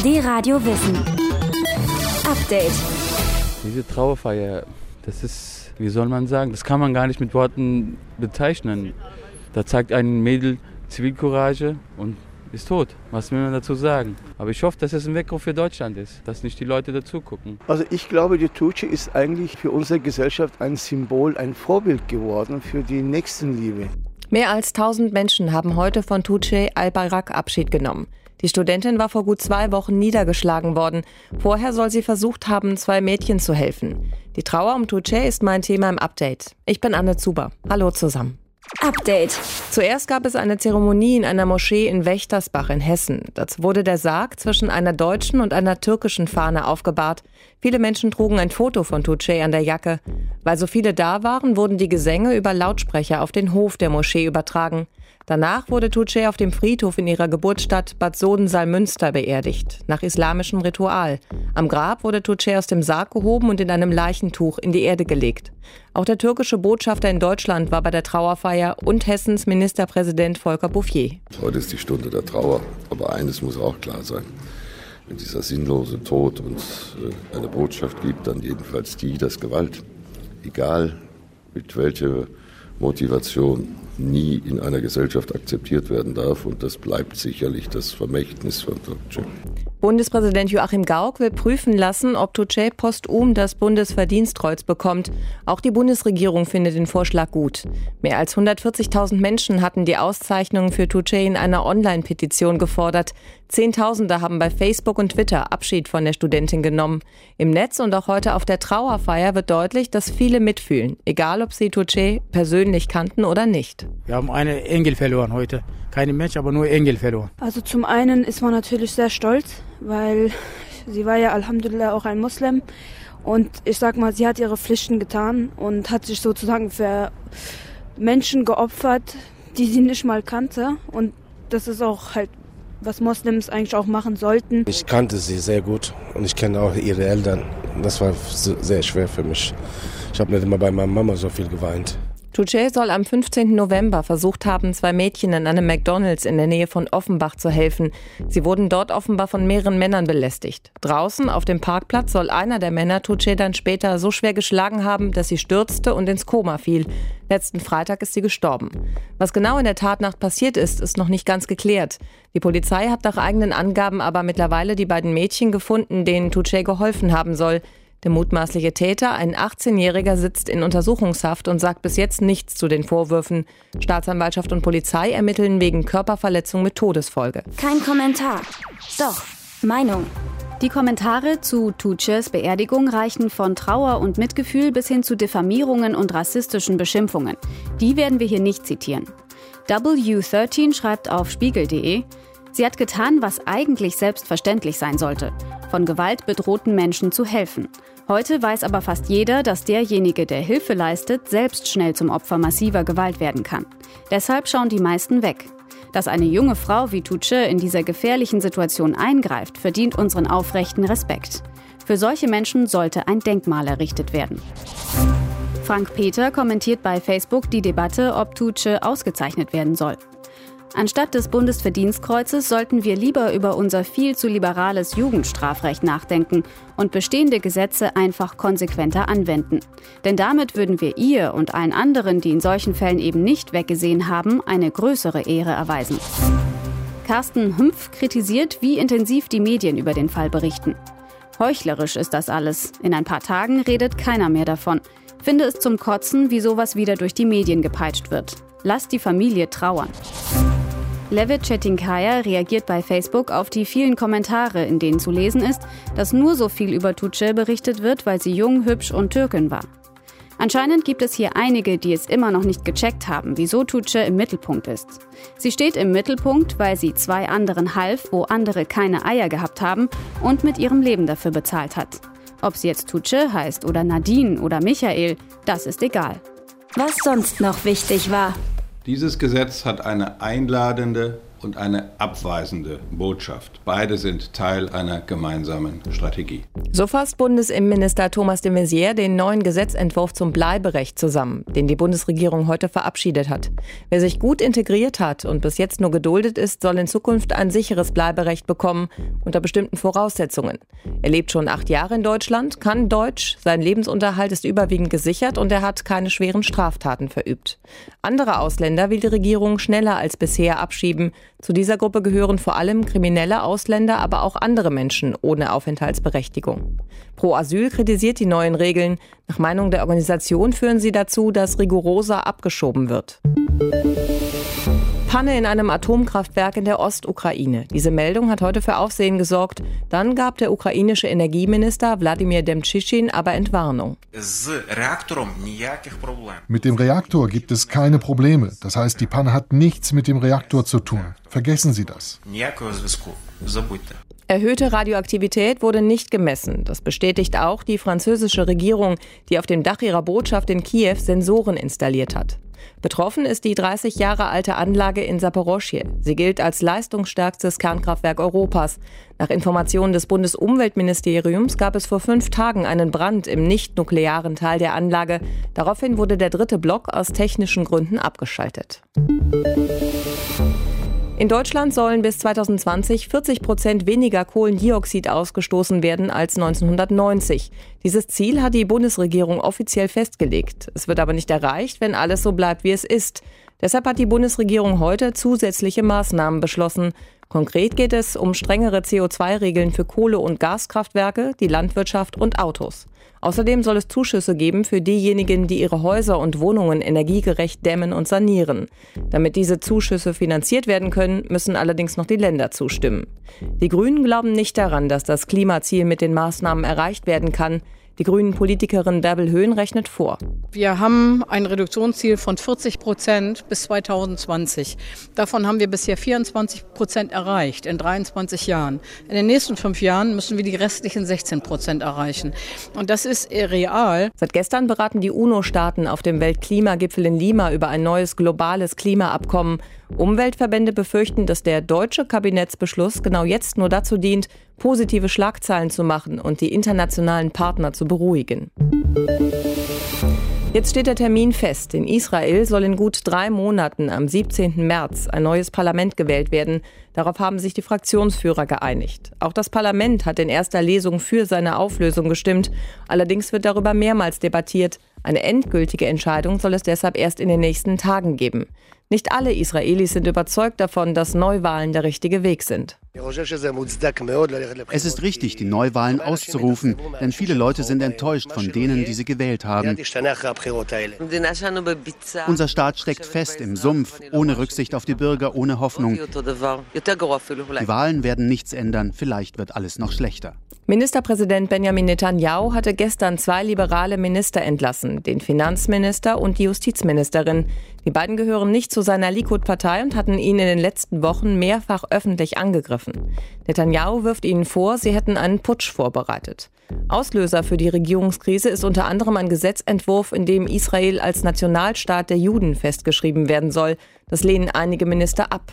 D-Radio Wissen. Update. Diese Trauerfeier, das ist, wie soll man sagen, das kann man gar nicht mit Worten bezeichnen. Da zeigt ein Mädel Zivilcourage und ist tot. Was will man dazu sagen? Aber ich hoffe, dass es ein Weckruf für Deutschland ist, dass nicht die Leute dazu gucken. Also ich glaube, die Tuğçe ist eigentlich für unsere Gesellschaft ein Symbol, ein Vorbild geworden für die Nächstenliebe. Mehr als 1000 Menschen haben heute von Tuğçe Albayrak Abschied genommen. Die Studentin war vor gut 2 Wochen niedergeschlagen worden. Vorher soll sie versucht haben, 2 Mädchen zu helfen. Die Trauer um Tuğçe ist mein Thema im Update. Ich bin Anne Zuber. Hallo zusammen. Update. Zuerst gab es eine Zeremonie in einer Moschee in Wächtersbach in Hessen. Dort wurde der Sarg zwischen einer deutschen und einer türkischen Fahne aufgebahrt. Viele Menschen trugen ein Foto von Tuğçe an der Jacke. Weil so viele da waren, wurden die Gesänge über Lautsprecher auf den Hof der Moschee übertragen. Danach wurde Tuğçe auf dem Friedhof in ihrer Geburtsstadt Bad Soden-Salmünster beerdigt, nach islamischem Ritual. Am Grab wurde Tuğçe aus dem Sarg gehoben und in einem Leichentuch in die Erde gelegt. Auch der türkische Botschafter in Deutschland war bei der Trauerfeier und Hessens Ministerpräsident Volker Bouffier. Heute ist die Stunde der Trauer, aber eines muss auch klar sein. Wenn dieser sinnlose Tod uns eine Botschaft gibt, dann jedenfalls die, dass Gewalt, egal mit welcher Motivation, nie in einer Gesellschaft akzeptiert werden darf. Und das bleibt sicherlich das Vermächtnis von Tuğçe. Bundespräsident Joachim Gauck will prüfen lassen, ob Tuğçe posthum das Bundesverdienstkreuz bekommt. Auch die Bundesregierung findet den Vorschlag gut. Mehr als 140.000 Menschen hatten die Auszeichnung für Tuğçe in einer Online-Petition gefordert. Zehntausende haben bei Facebook und Twitter Abschied von der Studentin genommen. Im Netz und auch heute auf der Trauerfeier wird deutlich, dass viele mitfühlen, egal ob sie Tuğçe persönlich kannten oder nicht. Wir haben einen Engel verloren heute. Keine Mensch, aber nur Engel verloren. Also zum einen ist man natürlich sehr stolz, weil sie war ja Alhamdulillah auch ein Muslim. Und ich sag mal, sie hat ihre Pflichten getan und hat sich sozusagen für Menschen geopfert, die sie nicht mal kannte. Und das ist auch halt, was Moslems eigentlich auch machen sollten. Ich kannte sie sehr gut und ich kenne auch ihre Eltern. Das war sehr schwer für mich. Ich habe nicht immer bei meiner Mama so viel geweint. Tuğçe soll am 15. November versucht haben, 2 Mädchen in einem McDonald's in der Nähe von Offenbach zu helfen. Sie wurden dort offenbar von mehreren Männern belästigt. Draußen auf dem Parkplatz soll einer der Männer Tuğçe dann später so schwer geschlagen haben, dass sie stürzte und ins Koma fiel. Letzten Freitag ist sie gestorben. Was genau in der Tatnacht passiert ist, ist noch nicht ganz geklärt. Die Polizei hat nach eigenen Angaben aber mittlerweile die beiden Mädchen gefunden, denen Tuğçe geholfen haben soll. Der mutmaßliche Täter, ein 18-Jähriger, sitzt in Untersuchungshaft und sagt bis jetzt nichts zu den Vorwürfen. Staatsanwaltschaft und Polizei ermitteln wegen Körperverletzung mit Todesfolge. Kein Kommentar. Doch, Meinung. Die Kommentare zu Tuğçes Beerdigung reichen von Trauer und Mitgefühl bis hin zu Diffamierungen und rassistischen Beschimpfungen. Die werden wir hier nicht zitieren. W13 schreibt auf spiegel.de: Sie hat getan, was eigentlich selbstverständlich sein sollte: von Gewalt bedrohten Menschen zu helfen. Heute weiß aber fast jeder, dass derjenige, der Hilfe leistet, selbst schnell zum Opfer massiver Gewalt werden kann. Deshalb schauen die meisten weg. Dass eine junge Frau wie Tuğçe in dieser gefährlichen Situation eingreift, verdient unseren aufrechten Respekt. Für solche Menschen sollte ein Denkmal errichtet werden. Frank Peter kommentiert bei Facebook die Debatte, ob Tuğçe ausgezeichnet werden soll. Anstatt des Bundesverdienstkreuzes sollten wir lieber über unser viel zu liberales Jugendstrafrecht nachdenken und bestehende Gesetze einfach konsequenter anwenden. Denn damit würden wir ihr und allen anderen, die in solchen Fällen eben nicht weggesehen haben, eine größere Ehre erweisen. Carsten Hümpf kritisiert, wie intensiv die Medien über den Fall berichten. Heuchlerisch ist das alles. In ein paar Tagen redet keiner mehr davon. Finde es zum Kotzen, wie sowas wieder durch die Medien gepeitscht wird. Lasst die Familie trauern. Levit Çetinkaya reagiert bei Facebook auf die vielen Kommentare, in denen zu lesen ist, dass nur so viel über Tuğçe berichtet wird, weil sie jung, hübsch und Türkin war. Anscheinend gibt es hier einige, die es immer noch nicht gecheckt haben, wieso Tuğçe im Mittelpunkt ist. Sie steht im Mittelpunkt, weil sie 2 anderen half, wo andere keine Eier gehabt haben, und mit ihrem Leben dafür bezahlt hat. Ob sie jetzt Tuğçe heißt oder Nadine oder Michael, das ist egal. Was sonst noch wichtig war. Dieses Gesetz hat eine einladende, und eine abweisende Botschaft. Beide sind Teil einer gemeinsamen Strategie. So fasst Bundesinnenminister Thomas de Maizière den neuen Gesetzentwurf zum Bleiberecht zusammen, den die Bundesregierung heute verabschiedet hat. Wer sich gut integriert hat und bis jetzt nur geduldet ist, soll in Zukunft ein sicheres Bleiberecht bekommen, unter bestimmten Voraussetzungen. Er lebt schon 8 Jahre in Deutschland, kann Deutsch, sein Lebensunterhalt ist überwiegend gesichert und er hat keine schweren Straftaten verübt. Andere Ausländer will die Regierung schneller als bisher abschieben. Zu dieser Gruppe gehören vor allem kriminelle Ausländer, aber auch andere Menschen ohne Aufenthaltsberechtigung. Pro Asyl kritisiert die neuen Regeln. Nach Meinung der Organisation führen sie dazu, dass rigoroser abgeschoben wird. Panne in einem Atomkraftwerk in der Ostukraine. Diese Meldung hat heute für Aufsehen gesorgt. Dann gab der ukrainische Energieminister Wladimir Demtschitschin aber Entwarnung. Mit dem Reaktor gibt es keine Probleme. Das heißt, die Panne hat nichts mit dem Reaktor zu tun. Vergessen Sie das. Erhöhte Radioaktivität wurde nicht gemessen. Das bestätigt auch die französische Regierung, die auf dem Dach ihrer Botschaft in Kiew Sensoren installiert hat. Betroffen ist die 30 Jahre alte Anlage in Saporoschje. Sie gilt als leistungsstärkstes Kernkraftwerk Europas. Nach Informationen des Bundesumweltministeriums gab es vor 5 Tagen einen Brand im nicht-nuklearen Teil der Anlage. Daraufhin wurde der 3. Block aus technischen Gründen abgeschaltet. In Deutschland sollen bis 2020 40% weniger Kohlendioxid ausgestoßen werden als 1990. Dieses Ziel hat die Bundesregierung offiziell festgelegt. Es wird aber nicht erreicht, wenn alles so bleibt, wie es ist. Deshalb hat die Bundesregierung heute zusätzliche Maßnahmen beschlossen. Konkret geht es um strengere CO2-Regeln für Kohle- und Gaskraftwerke, die Landwirtschaft und Autos. Außerdem soll es Zuschüsse geben für diejenigen, die ihre Häuser und Wohnungen energiegerecht dämmen und sanieren. Damit diese Zuschüsse finanziert werden können, müssen allerdings noch die Länder zustimmen. Die Grünen glauben nicht daran, dass das Klimaziel mit den Maßnahmen erreicht werden kann. Die Grünen-Politikerin Bärbel Höhn rechnet vor. Wir haben ein Reduktionsziel von 40% bis 2020. Davon haben wir bisher 24% erreicht in 23 Jahren. In den nächsten 5 Jahren müssen wir die restlichen 16% erreichen. Und das ist real. Seit gestern beraten die UNO-Staaten auf dem Weltklimagipfel in Lima über ein neues globales Klimaabkommen. Umweltverbände befürchten, dass der deutsche Kabinettsbeschluss genau jetzt nur dazu dient, positive Schlagzeilen zu machen und die internationalen Partner zu beruhigen. Jetzt steht der Termin fest. In Israel soll in gut 3 Monaten am 17. März ein neues Parlament gewählt werden. Darauf haben sich die Fraktionsführer geeinigt. Auch das Parlament hat in erster Lesung für seine Auflösung gestimmt. Allerdings wird darüber mehrmals debattiert. Eine endgültige Entscheidung soll es deshalb erst in den nächsten Tagen geben. Nicht alle Israelis sind überzeugt davon, dass Neuwahlen der richtige Weg sind. Es ist richtig, die Neuwahlen auszurufen, denn viele Leute sind enttäuscht von denen, die sie gewählt haben. Unser Staat steckt fest im Sumpf, ohne Rücksicht auf die Bürger, ohne Hoffnung. Die Wahlen werden nichts ändern, vielleicht wird alles noch schlechter. Ministerpräsident Benjamin Netanyahu hatte gestern 2 liberale Minister entlassen, den Finanzminister und die Justizministerin. Die beiden gehören nicht zu seiner Likud-Partei und hatten ihn in den letzten Wochen mehrfach öffentlich angegriffen. Netanyahu wirft ihnen vor, sie hätten einen Putsch vorbereitet. Auslöser für die Regierungskrise ist unter anderem ein Gesetzentwurf, in dem Israel als Nationalstaat der Juden festgeschrieben werden soll. Das lehnen einige Minister ab.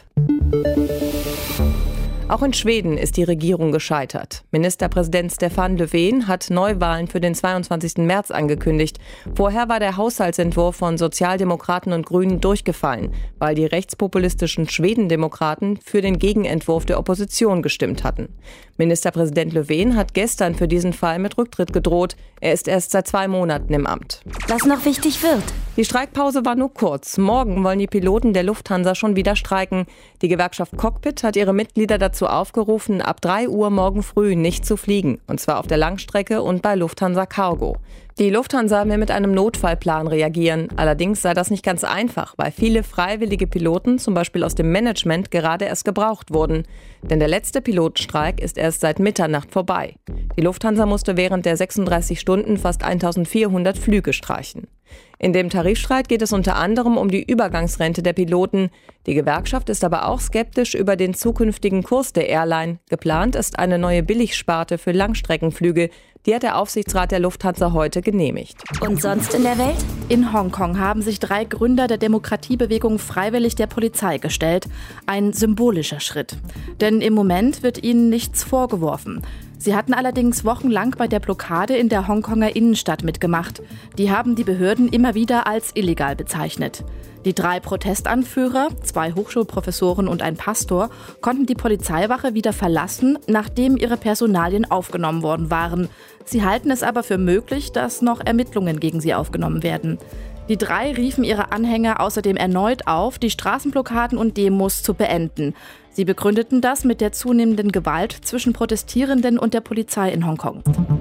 Auch in Schweden ist die Regierung gescheitert. Ministerpräsident Stefan Löfven hat Neuwahlen für den 22. März angekündigt. Vorher war der Haushaltsentwurf von Sozialdemokraten und Grünen durchgefallen, weil die rechtspopulistischen Schwedendemokraten für den Gegenentwurf der Opposition gestimmt hatten. Ministerpräsident Löfven hat gestern für diesen Fall mit Rücktritt gedroht. Er ist erst seit 2 Monaten im Amt. Was noch wichtig wird. Die Streikpause war nur kurz. Morgen wollen die Piloten der Lufthansa schon wieder streiken. Die Gewerkschaft Cockpit hat ihre Mitglieder dazu aufgerufen, ab 3 Uhr morgen früh nicht zu fliegen. Und zwar auf der Langstrecke und bei Lufthansa Cargo. Die Lufthansa will mit einem Notfallplan reagieren. Allerdings sei das nicht ganz einfach, weil viele freiwillige Piloten, zum Beispiel aus dem Management, gerade erst gebraucht wurden. Denn der letzte Pilotenstreik ist erst seit Mitternacht vorbei. Die Lufthansa musste während der 36 Stunden fast 1400 Flüge streichen. In dem Tarifstreit geht es unter anderem um die Übergangsrente der Piloten. Die Gewerkschaft ist aber auch skeptisch über den zukünftigen Kurs der Airline. Geplant ist eine neue Billigsparte für Langstreckenflüge. Die hat der Aufsichtsrat der Lufthansa heute genehmigt. Und sonst in der Welt? In Hongkong haben sich 3 Gründer der Demokratiebewegung freiwillig der Polizei gestellt. Ein symbolischer Schritt. Denn im Moment wird ihnen nichts vorgeworfen. Sie hatten allerdings wochenlang bei der Blockade in der Hongkonger Innenstadt mitgemacht. Die haben die Behörden immer wieder als illegal bezeichnet. Die 3 Protestanführer, 2 Hochschulprofessoren und ein Pastor, konnten die Polizeiwache wieder verlassen, nachdem ihre Personalien aufgenommen worden waren. Sie halten es aber für möglich, dass noch Ermittlungen gegen sie aufgenommen werden. Die 3 riefen ihre Anhänger außerdem erneut auf, die Straßenblockaden und Demos zu beenden. Sie begründeten das mit der zunehmenden Gewalt zwischen Protestierenden und der Polizei in Hongkong.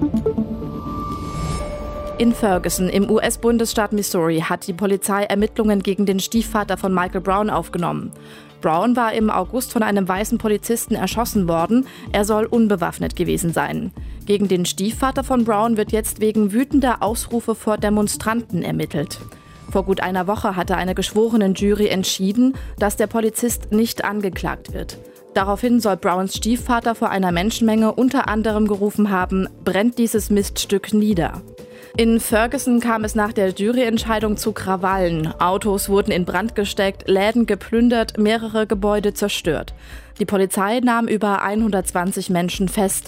In Ferguson im US-Bundesstaat Missouri hat die Polizei Ermittlungen gegen den Stiefvater von Michael Brown aufgenommen. Brown war im August von einem weißen Polizisten erschossen worden. Er soll unbewaffnet gewesen sein. Gegen den Stiefvater von Brown wird jetzt wegen wütender Ausrufe vor Demonstranten ermittelt. Vor gut einer Woche hatte eine Geschworenenjury entschieden, dass der Polizist nicht angeklagt wird. Daraufhin soll Browns Stiefvater vor einer Menschenmenge unter anderem gerufen haben: Brennt dieses Miststück nieder. In Ferguson kam es nach der Juryentscheidung zu Krawallen. Autos wurden in Brand gesteckt, Läden geplündert, mehrere Gebäude zerstört. Die Polizei nahm über 120 Menschen fest.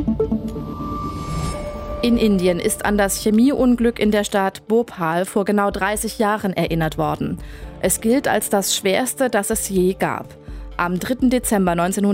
In Indien ist an das Chemieunglück in der Stadt Bhopal vor genau 30 Jahren erinnert worden. Es gilt als das schwerste, das es je gab. Am 3. Dezember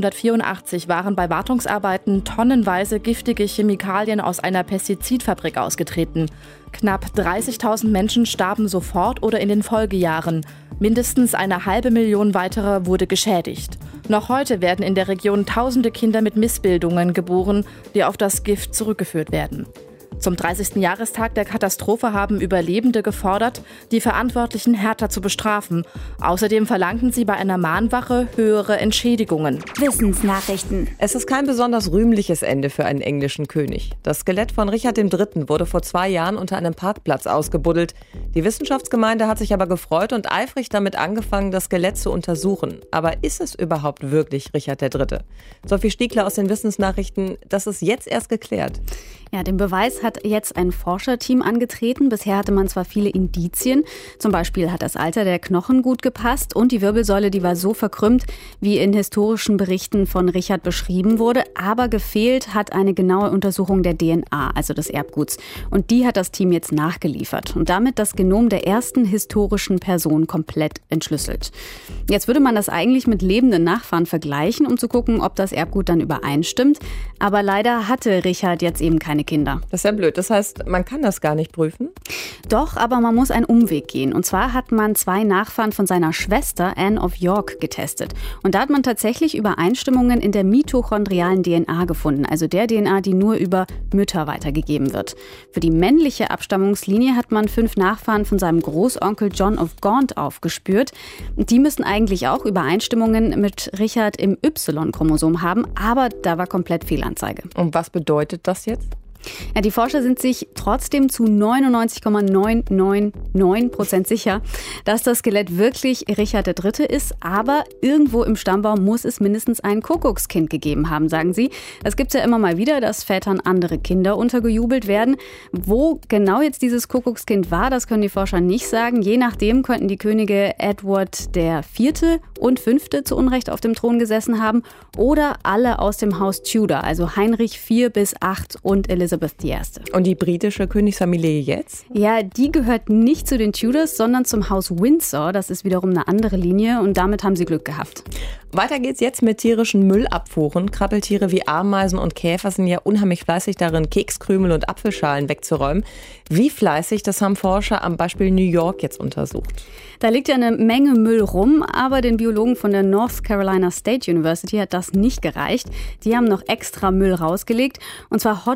1984 waren bei Wartungsarbeiten tonnenweise giftige Chemikalien aus einer Pestizidfabrik ausgetreten. Knapp 30.000 Menschen starben sofort oder in den Folgejahren. Mindestens 500.000 weitere wurde geschädigt. Noch heute werden in der Region tausende Kinder mit Missbildungen geboren, die auf das Gift zurückgeführt werden. Zum 30. Jahrestag der Katastrophe haben Überlebende gefordert, die Verantwortlichen härter zu bestrafen. Außerdem verlangten sie bei einer Mahnwache höhere Entschädigungen. Wissensnachrichten. Es ist kein besonders rühmliches Ende für einen englischen König. Das Skelett von Richard III. Wurde vor 2 Jahren unter einem Parkplatz ausgebuddelt. Die Wissenschaftsgemeinde hat sich aber gefreut und eifrig damit angefangen, das Skelett zu untersuchen. Aber ist es überhaupt wirklich Richard III.? Sophie Stiegler aus den Wissensnachrichten, das ist jetzt erst geklärt. Ja, den Beweis hat jetzt ein Forscherteam angetreten. Bisher hatte man zwar viele Indizien. Zum Beispiel hat das Alter der Knochen gut gepasst und die Wirbelsäule, die war so verkrümmt, wie in historischen Berichten von Richard beschrieben wurde. Aber gefehlt hat eine genaue Untersuchung der DNA, also des Erbguts. Und die hat das Team jetzt nachgeliefert und damit das Genom der ersten historischen Person komplett entschlüsselt. Jetzt würde man das eigentlich mit lebenden Nachfahren vergleichen, um zu gucken, ob das Erbgut dann übereinstimmt. Aber leider hatte Richard jetzt eben keine Kinder. Das ist ja blöd. Das heißt, man kann das gar nicht prüfen? Doch, aber man muss einen Umweg gehen. Und zwar hat man 2 Nachfahren von seiner Schwester Anne of York getestet. Und da hat man tatsächlich Übereinstimmungen in der mitochondrialen DNA gefunden. Also der DNA, die nur über Mütter weitergegeben wird. Für die männliche Abstammungslinie hat man 5 Nachfahren von seinem Großonkel John of Gaunt aufgespürt. Die müssen eigentlich auch Übereinstimmungen mit Richard im Y-Chromosom haben. Aber da war komplett Fehlanzeige. Und was bedeutet das jetzt? Ja, die Forscher sind sich trotzdem zu 99,999% sicher, dass das Skelett wirklich Richard III. Ist. Aber irgendwo im Stammbaum muss es mindestens ein Kuckuckskind gegeben haben, sagen sie. Es gibt ja immer mal wieder, dass Vätern andere Kinder untergejubelt werden. Wo genau jetzt dieses Kuckuckskind war, das können die Forscher nicht sagen. Je nachdem könnten die Könige Edward IV. Und V. zu Unrecht auf dem Thron gesessen haben oder alle aus dem Haus Tudor, also Heinrich IV bis VIII und Elizabeth I. Und die britische Königsfamilie jetzt? Ja, die gehört nicht zu den Tudors, sondern zum Haus Windsor. Das ist wiederum eine andere Linie und damit haben sie Glück gehabt. Weiter geht's jetzt mit tierischen Müllabfuhren. Krabbeltiere wie Ameisen und Käfer sind ja unheimlich fleißig darin, Kekskrümel und Apfelschalen wegzuräumen. Wie fleißig, das haben Forscher am Beispiel New York jetzt untersucht. Da liegt ja eine Menge Müll rum, aber den Biologen von der North Carolina State University hat das nicht gereicht. Die haben noch extra Müll rausgelegt, und zwar Hotdogs,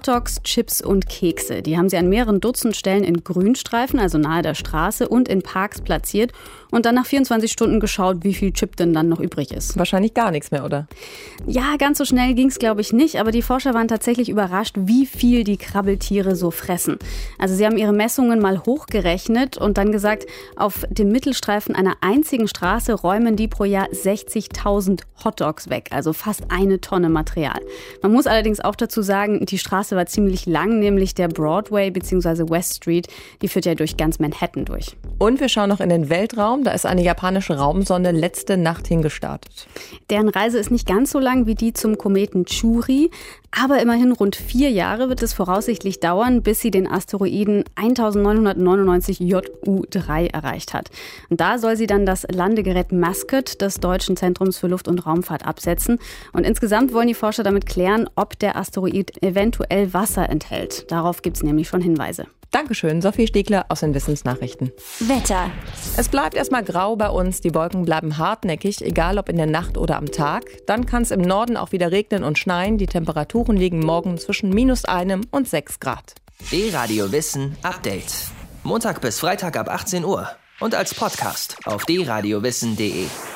Chips und Kekse. Die haben sie an mehreren Dutzend Stellen in Grünstreifen, also nahe der Straße, und in Parks platziert und dann nach 24 Stunden geschaut, wie viel Chip denn dann noch übrig ist. Wahrscheinlich gar nichts mehr, oder? Ja, ganz so schnell ging es, glaube ich, nicht, aber die Forscher waren tatsächlich überrascht, wie viel die Krabbeltiere so fressen. Also sie haben ihre Messungen mal hochgerechnet und dann gesagt, auf dem Mittelstreifen einer einzigen Straße räumen die pro Jahr 60.000 Hotdogs weg, also fast 1 Tonne Material. Man muss allerdings auch dazu sagen, die Straße war ziemlich lang, nämlich der Broadway bzw. West Street, die führt ja durch ganz Manhattan durch. Und wir schauen noch in den Weltraum, da ist eine japanische Raumsonde letzte Nacht hingestartet. Deren Reise ist nicht ganz so lang wie die zum Kometen Chury, aber immerhin rund 4 Jahre wird es voraussichtlich dauern, bis sie den Asteroiden 1999 JU3 erreicht hat. Und da soll sie dann das Landegerät Mascot des Deutschen Zentrums für Luft- und Raumfahrt absetzen. Und insgesamt wollen die Forscher damit klären, ob der Asteroid eventuell Wasser enthält. Darauf gibt es nämlich schon Hinweise. Dankeschön, Sophie Stegler aus den Wissensnachrichten. Wetter. Es bleibt erstmal grau bei uns, die Wolken bleiben hartnäckig, egal ob in der Nacht oder am Tag. Dann kann es im Norden auch wieder regnen und schneien. Die Temperaturen liegen morgen zwischen -1 und 6 Grad. D-Radio Wissen Update. Montag bis Freitag ab 18 Uhr und als Podcast auf dradio-wissen.de.